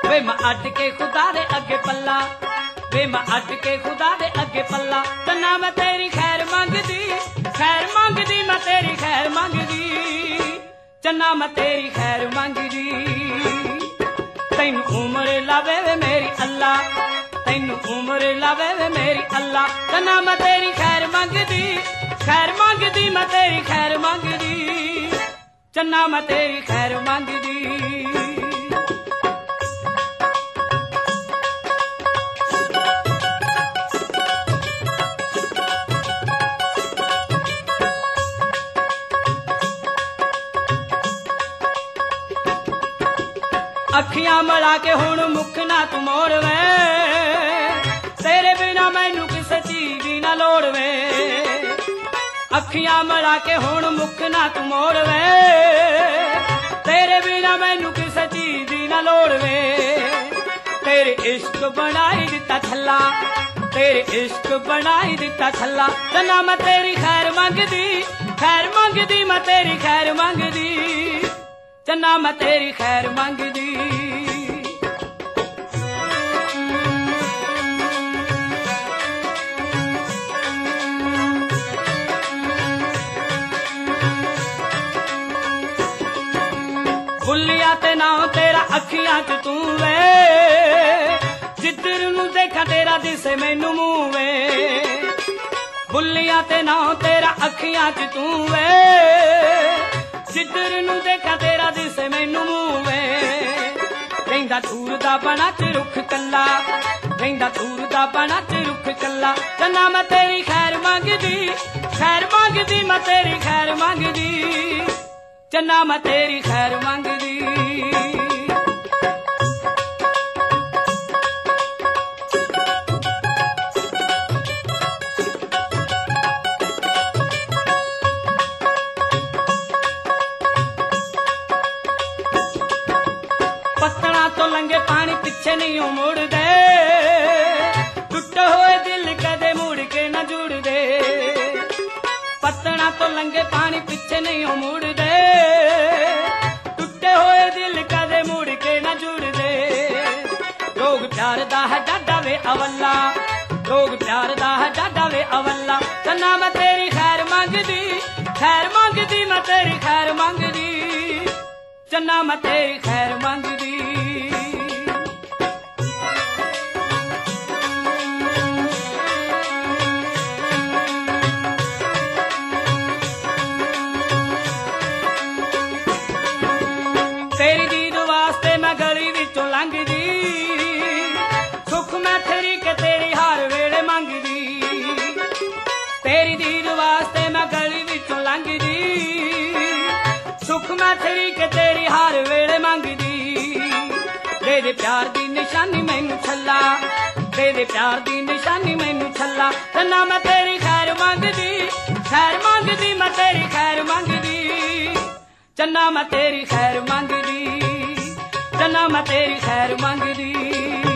वे मैं अट के खुदा दे अगे पल्ला, वे मैं अट के खुदा दे अगे पल्ला। चन्ना मैं तेरी खैर मंगदी, खैर मंगदी, मैं तेरी खैर मंगदी, चन्ना मैं तेरी खैर मंगदी। तैनू उम्र लावे वे मेरी अल्लाह, तैनू उम्र लावे वे मेरी अल्लाह। चन्ना मैं तेरी खैर मंगदी, खैर मंगदी, मैं तेरी खैर मंगदी, चन्ना मैं तेरी खैर मंगदी। अखियां मड़ा के हुण मुख ना तू मोड़ वे, तेरे बिना मैनू किसे चीज दी ना लोड़ वे। अखियां मड़ा के हुण मुख ना तू मोड़ वे, तेरे बिना मैनू किसे चीज दी ना लोड़ वे। तेरे इश्क बनाई दिता छल्ला, तेरे इश्क बनाई दिता छल्ला। चन्ना मैं तेरी खैर मंगदी, खैर मंगदी, मैं तेरी खैर मंगदी, चन्ना मैं तेरी खैर मंगदी। बुलिया ते नाम तेरा अखियां च तू वे, जिधर नू देखा तेरा दिसे मैनू मुंह वे। बुलिया ते नाम तेरा अखियां च तू वे, जिधर नू देखा तेरा दिसे मैनू मुंह वे। रहिंदा दूर दा बना च रुख कल्ला, रहिंदा दूर दा बना च रुख कल्ला। चन्ना मैं तेरी खैर मंगदी, खैर मंगदी, मैं तेरी खैर मंगदी, चन्ना मैं तेरी खैर मंगदी। पत्तना तो लंगे पानी पिछे नहीं मुड़ दे, टुटे हुए दिल कदे मुड़ के न जुड़ दे। पत्तना तो लंगे पानी पिछे नहीं मुड़ दे, टुटे हुए दिल कदे मुड़ के न जुड़ दे। लोग प्यार दा है डाडा वे अवल्ला, लोग प्यार दा है डाडा वे अवल्ला। चन्ना मैं तेरी खैर मंगदी, खैर मंगदी, मैं तेरी खैर मंगदी, चन्ना मैं तेरी खैर मंगदी। तेरी दीद वास्ते मैं गली विचों लंघदी, सुख मैं तेरी के तेरी हर वेले मंगदी। तेरी दीद वास्ते मैं गली विचों लंघदी, सुख मैं तेरी के तेरी हर वेले मंगदी। दे दे प्यार दी निशानी मैनू छल्ला, दे दे प्यार दी निशानी मैनू छल्ला। चन्ना मैं तेरी खैर मंगदी, खैर मंगदी, मैं तेरी खैर मंगदी, चन्ना मैं तेरी खैर मंगदी, चन्ना मैं तेरी खैर मंगदी।